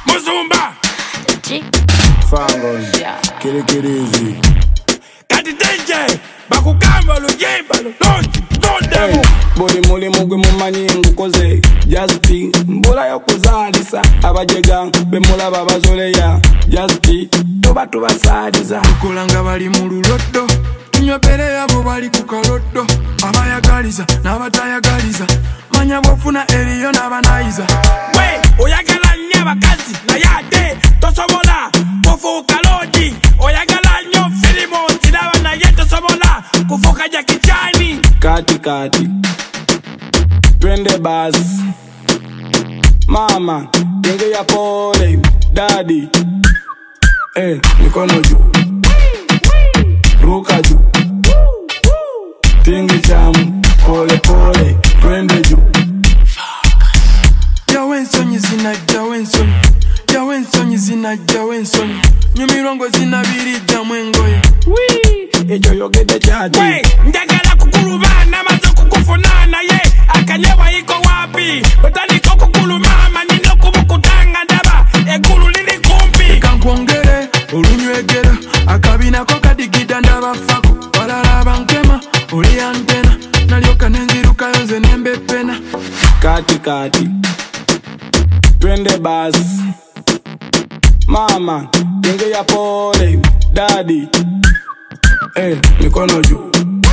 Muzumba Fangos Kirikirizi Kati DJ Bakugamba lujimba Lonji Nondemu Buri muli mugwe mumanyi koze Jazti Mbula yokuzalisa Abajega Bemula babazoleya Jazti Toba tubasadisa Kulanga bali mululodo Tunyopere yabo bali kukalodo Abayagaliza Nabatayagaliza Manya bofuna eriyo nabanayiza We oyagala nnyo abakazi naye ate tosobola kufuuka loodi oyagala nnyo firimu nziraba naye tosobola kufuuka Jackie Chan Kati Twende basi Mama Genge ya pole Daddy Mikono juu Ruka juu Tingi chamu Pole pole Twende juu Yawensonyi zinajja wensonyi Yawensonyi zinajja wensonyi Nyumirongo zinabirija mwengoye Ejo yogede chati We njagala kukulubana mazo kukufunana ye akanyewa iko wapi Otaniko kukulumama nino kubukutanga ndaba Egulu lili kumpi Kankwongere olunywegera Akabina ko kadigida ndabafako Walala bankema oli antena Nalyoka nenziruka yonze nembe pena Kati Twende basi Mama Genge ya pole Daddy Mikono juu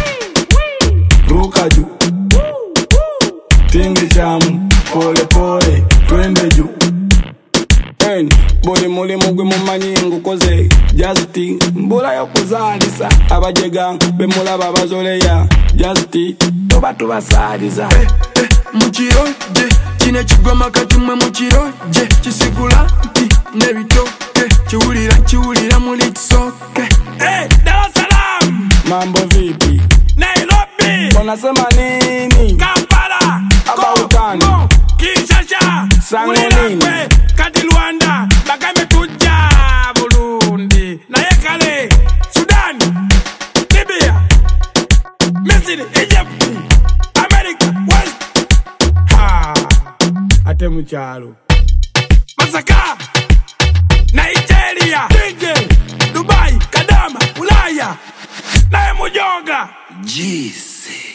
Ruka juu Tingi chamu Pole pole Twende juu Buri muli mugwe mumanyi koze Jazti Mbula yokuzalisa Abajega Bemula babazoleya Jazti Toba tubasadisa Muchiroje Chine chigoma kati mwe muchiroje Chisigula nti nebitoke Chiwulira muli tisoke Dar es Salaam Mambo vipi Nairobi Unasema nini Kampala Abautani Kinshasa Sango nini Kati Rwanda Bakame tuja Burundi naye kale Sudan Libya Misiri Egypt America West Ate muchalo Masaka Nigeria DJ Dubai Kadama Ulaya naye Mujonga Jeez